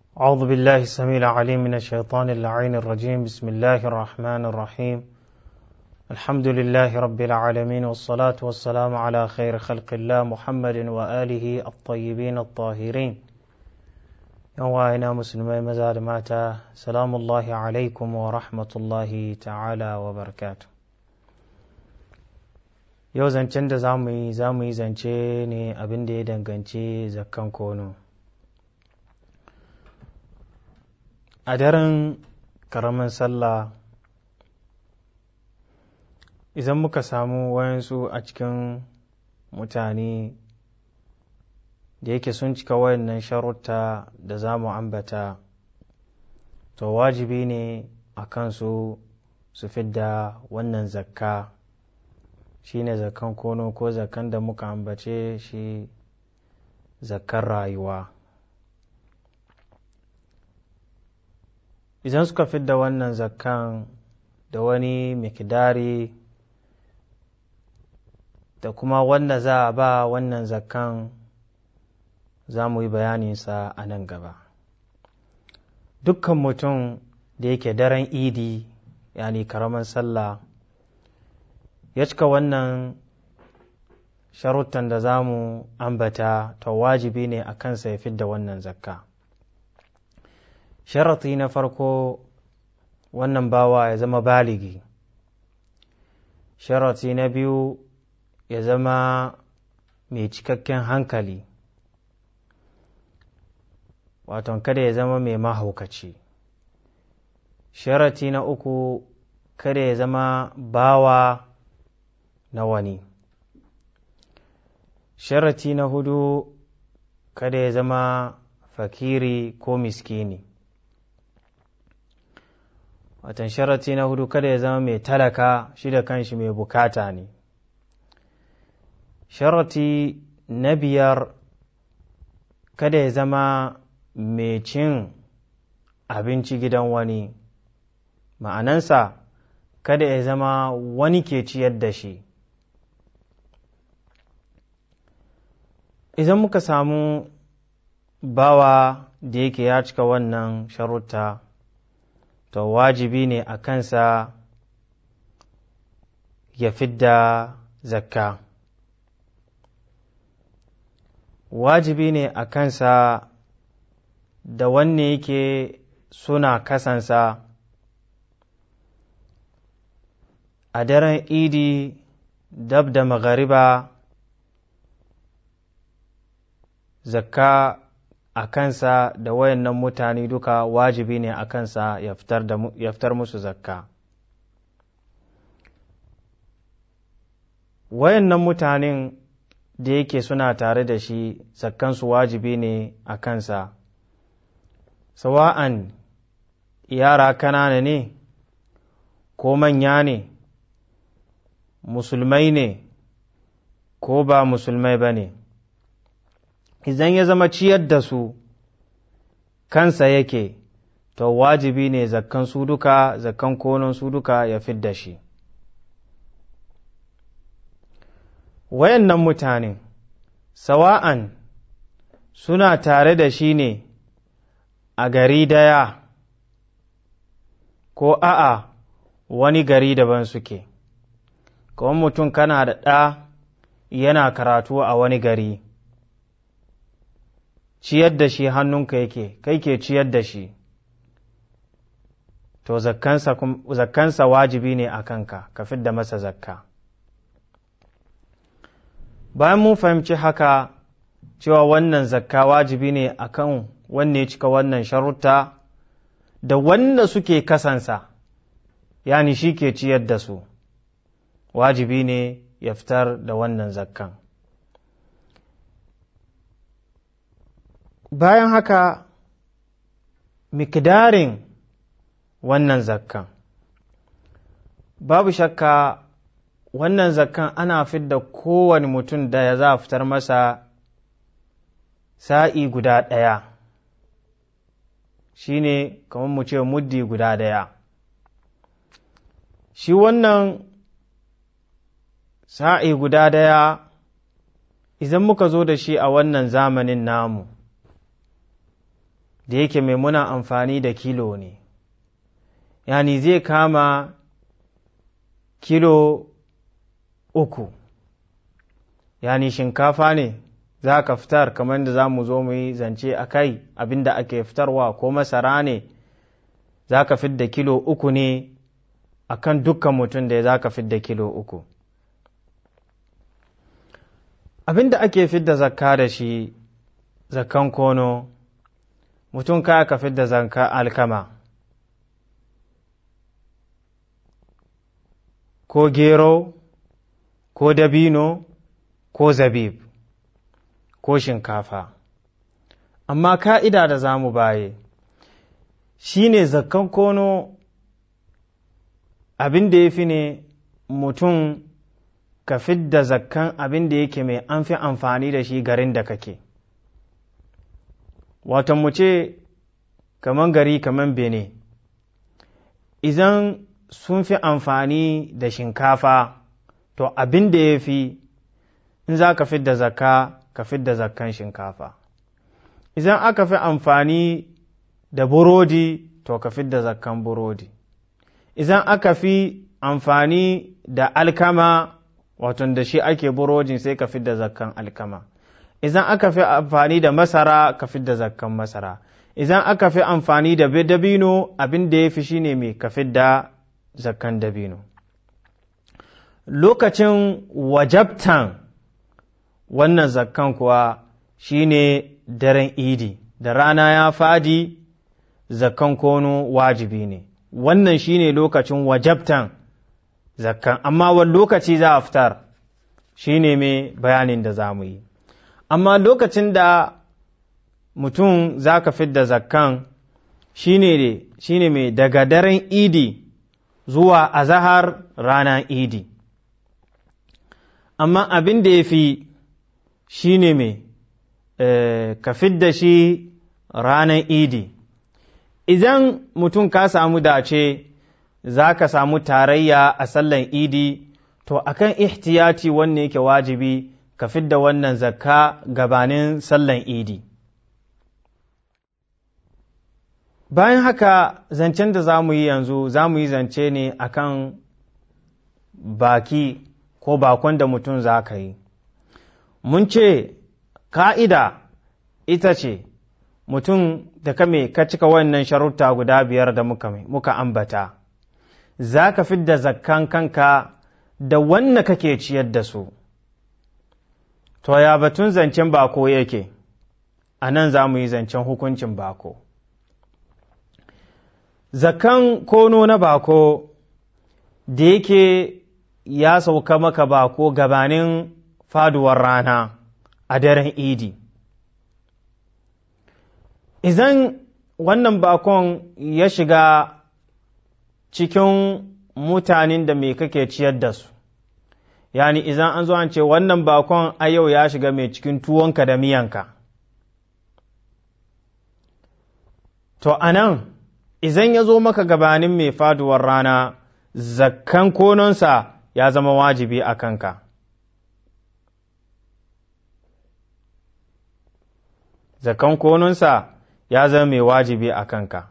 أعوذ بالله السميع العليم من الشيطان اللعين الرجيم. بسم الله الرحمن الرحيم. الحمد لله رب العالمين، والصلاة والسلام على خير خلق الله محمد وآله الطيبين الطاهرين. يوانا مسلمي مزاد ماتا، سلام الله عليكم ورحمة الله تعالى وبركاته. yau zancen da za mu yi zance ne abin da ya danganci zakkan kono. A daren karamin sallah, idan muka samu wayansu a cikin mutane da yake sun cika wayannan sharuta da za mu ambata, to wajibi ne a kansu su fidda wannan zakka, shine zakkan kono ko zakkan da muka ambace shi zakkan rayuwa. Idan suka fidda wannan zakkan da wani mikidari da kuma wanda za a ba wannan zakkan, za mu yi bayaninsa a nan gaba. Dukkan mutum da yake daren idi, yani karaman sallah, ya cika wannan sharutan da za mu ambata, to wajibi ne a kansa ya fidda wannan zakka. Sharati na farko, wannan bawa ya zama baligi. Sharati na biyu, ya zama mai cikakken hankali, wato kada ya zama mai mahaukaci. Sharati na uku, kada ya zama bawa na wani. Sharati na hudu, kada ya zama fakiri ko miskini. Watan sharati na hudu, kada ya zama mai talaka, shi da kanshi mai bukata ne. Sharati na biyar, kada ya zama mai cin abinci gidan wani, ma'anansa kada ya zama wani ke ciyar da shi. Idan muka samu bawa da yake ya cika wannan sharuta, to wajibi ne a kansa ya fidda zakka. Wajibi ne a kansa da wanne yake suna kasansa a daren idi dab da magariba, zakka a kansa da wayannan mutane duka wajibi ne a kansa ya fitar musu zakka. Wayannan mutanen da yake suna tare da shi, zakkansu wajibi ne a kansa, sawa'an yara kanana ne ko manya ne, musulmai ne ko ba musulmai ba ne. Idan ya zama ciyar da su kansa yake, to wajibi ne zakkan su duka, zakkan konon su duka ya fidda shi. Wayannan mutane sawa'an suna tare da shi ne a gari daya ko a'a wani gari daban suke. Kawai mutum kana da ɗa yana karatu a wani gari, ciyar da shi hannunka yake, kai ke ciyar da shi, to zakkansa wajibi ne a kanka, ka fidda masa zakka. Bayan mun fahimci haka cewa wannan zakka wajibi ne a kan wanne ya cika wannan sharuta da wanda suke kasansa, yani shi ke ciyar da su, wajibi ne ya fitar da wannan zakkan. Bayan haka, mikdarin wannan zakkan, babu shakka wannan zakkan ana fidda kowane mutum da ya za a fitar masa sa'i guda ɗaya, shi ne kamar mu ce muddi guda ɗaya. Shi wannan sa'i guda ɗaya, idan muka zo da shi a wannan zamanin namu, da yake mai muna amfani da kilo ne, yani zai kama kilo 3, yani shinkafa ne za ka fitar kamar da za mu zo mu yi zance a kai abinda ake fitarwa, ko masara ne za ka fidda kilo 3 ne a kan dukkan mutum da za ka fidda kilo 3. Abinda ake fidda zakka da shi, zakkan kono, mutum kaya ka fidda zakka alkama ko gero ko dabino ko zabib ko shinkafa. Amma ka'ida da za mu baye shi ne zakkan kono abin da ya fi ne mutum ka fidda zakkan abin da yake mai an fi amfani da shi garin da kake. Wato mu ce kaman gari kaman Bene, idan sun fi amfani da shinkafa, to abin da ya fi in za ka fidda zakka ka fidda zakkan shinkafa. Idan aka fi amfani da burodi, to ka fidda zakkan burodi. Idan aka fi amfani da alkama, wato da shi ake burodin, sai ka fidda zakkan alkama. Idan aka fi amfani da masara, ka fidda zakkan masara. Idan aka fi amfani da dabino, abin da ya fi shi ne mai ka fidda zakkan dabino. Lokacin wajabtan wannan zakkan kuwa shi ne daren idi, da rana ya fadi zakkan kono wajibi ne. Wannan shi ne lokacin wajabtan zakkan, amma wani lokaci za a fitar shi ne mai bayanin da za mu yi. Amma lokacin da mutum za ka fidda zakkan shi ne mai daga daren idi zuwa azahar ranar idi. Amma abin da ya fi shi ne mai ka fidda shi ranar idi. Idan mutum ka samu dace za ka samu tarayya a sallan idi, to akan ihtiyati wanne yake wajibi ka fidda wannan zakka gabanin sallan idi. Bayan haka zancen da za mu yi yanzu, za mu yi zance ne akan baki ko bakon da mutum za ka yi. Mun ce ka'ida ita ce mutum da ka cika wannan sharuta guda 5 da muka ambata, za ka fidda zakkan kanka da wannan kake ciyar da su. To ya batun zancen bako yake, a nan za mu yi zancen hukuncin bako. Zakkan kono na bako da yake ya sauka maka bako gabanin faduwar rana a daren idi. Idan wannan bakon ya shiga cikin mutanen da mai kake ciyar da su, yani idan an zo an ce wannan bakon a yau ya shiga mai cikin tuwonka da miyanka, to anan idan ya zo maka gabanin mai faduwar rana, zakkan kononsa ya zama wajibi a kanka. Zakkan kononsa ya zama mai wajibi a kanka.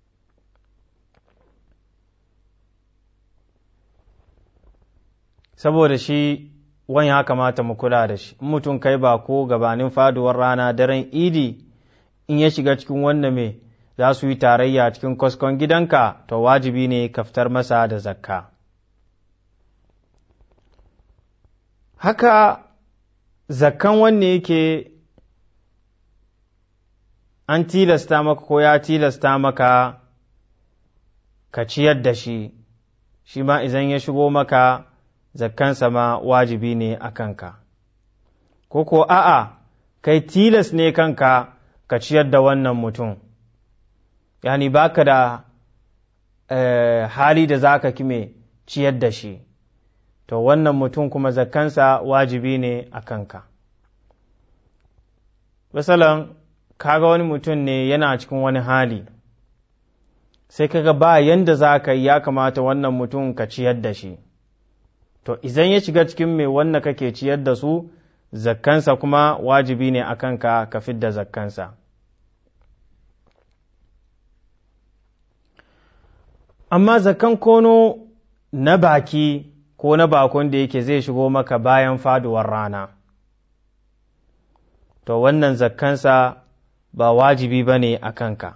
Saboda shi wani ya kamata mu kula da shi, in mutum kai ba ko gabanin faduwar rana daren idi, in ya shiga cikin wanda mai za su yi tarayya cikin kaskon gidanka, to wajibi ne ka fitar masa da zakka. Haka zakkan wanne yake an tilasta maka ko ya tilasta maka ka ciyar da shi, shi ma idan ya shigo maka zakkansa ma wajibi ne a kanka. Ko a'a, kai tilas ne kanka ka ciyar da wannan mutum, yani baka da hali da za ka kime ciyar da shi, to wannan mutum kuma zakkansa wajibi ne a kanka. Misalan, kaga wani mutum ne yana cikin wani hali, sai kaga ba yanda za ka yi ya kamata wannan mutum ka ciyar da shi, to idan ya shiga cikin mai wanda kake ciyar da su, zakkansa kuma wajibi ne a kanka ka fidda zakkansa. amma zakan kono na baki ko na bakon da yake zai shigo maka bayan faduwar rana, to wannan zakkansa ba wajibi ba ne a kanka.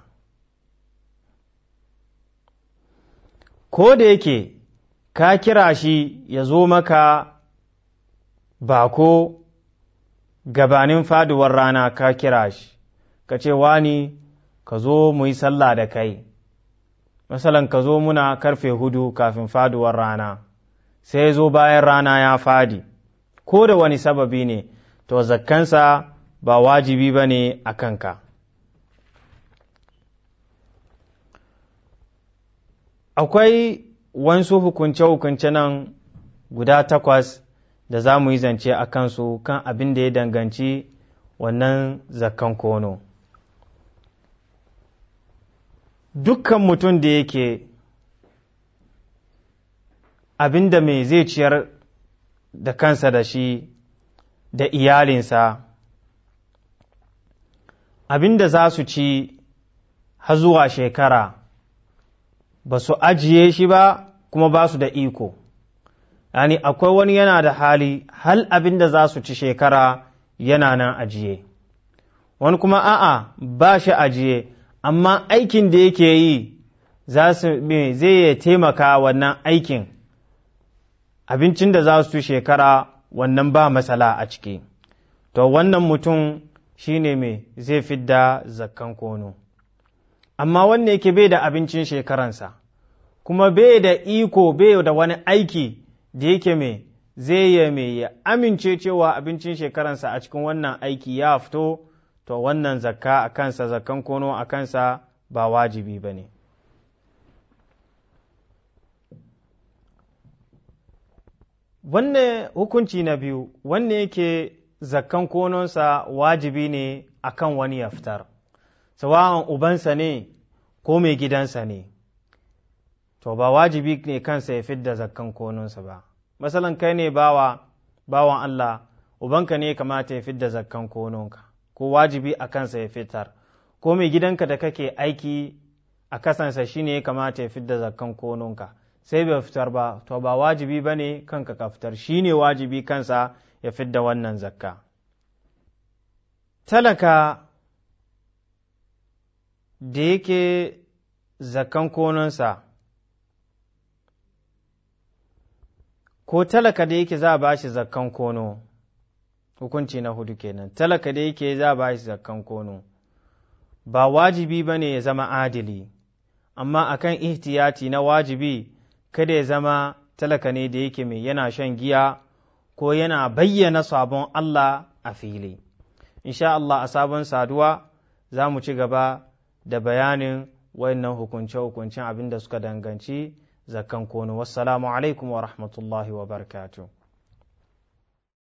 Ko da yake ka kira shi ya zo maka bako gabanin faduwar rana, ka kira shi ka ce wani ka zo mu yi sallah da kai, masalan ka zo muna karfe 4 kafin faduwar rana, sai zo bayan rana ya fadi, ko da wani sababi ne, to zakkansa ba wajibi ba ne a kanka. Akwai wasu hukunce-hukunce nan guda 8 da za mu yi zance a kansu kan abin da ya danganci wannan zakkan kono. Dukkan mutum da yake abin da mai zai ciyar da kansa da shi da iyalinsa, abin da za su ci har zuwa shekara, ba su ajiye shi ba kuma ba su da iko, yani akwai wani yana da hali hal abin da za su ci shekara yana nan ajiye, wani kuma a'a ba shi ajiye, amma aikin da yake yi zai taimaka wannan aikin, abincin da za su ci shekara wannan ba matsala a ciki, to wannan mutum shi ne mai zai fidda zakkan kono. Amma wanda yake bai da abincin shekaransa, kuma bai da iko, bai da wani aiki da yake mai zai ya amince cewa abincin shekaransa a cikin wannan aiki ya fito, to wannan zakka a kansa, zakkan kono a kansa ba wajibi ba ne. Wannan hukunci na biyu, wanne yake zakkan kononsa wajibi ne akan wani ya fitar, sawa'an ubansa ne ko mai gidansa ne, to ba wajibi ne kansa ya fidda zakkan kononsa ba. Masalan kai ne bawan Allah, ubanka ne kamata ya fidda zakkan kononka, ko wajibi a kansa ya fitar, ko mai gidanka da kake aiki a kasansa shi ne kamata ya fidda zakkan kononka, sai bai fitar ba, to ba wajibi ba ne kanka ka fitar, shi ne wajibi kansa ya fidda wannan zakka. Talaka da yake zakkan kononsa, ko talaka da yake za a ba shi zakkan kono, hukunci na 4 kenan, talaka da yake za a ba shi zakkan kono, ba wajibi ba ne ya zama adili, amma akan ihtiyati na wajibi kada ya zama talaka ne da yake mai yana shan giya ko yana bayyana sabon Allah a fili. Insha Allah a sabon saduwa za mu ci gaba da bayanin wayannan hukunce-hukuncen abin da suka danganci zakkan kono. Wassalamu alaikum wa rahmatullahi wa barakatuh.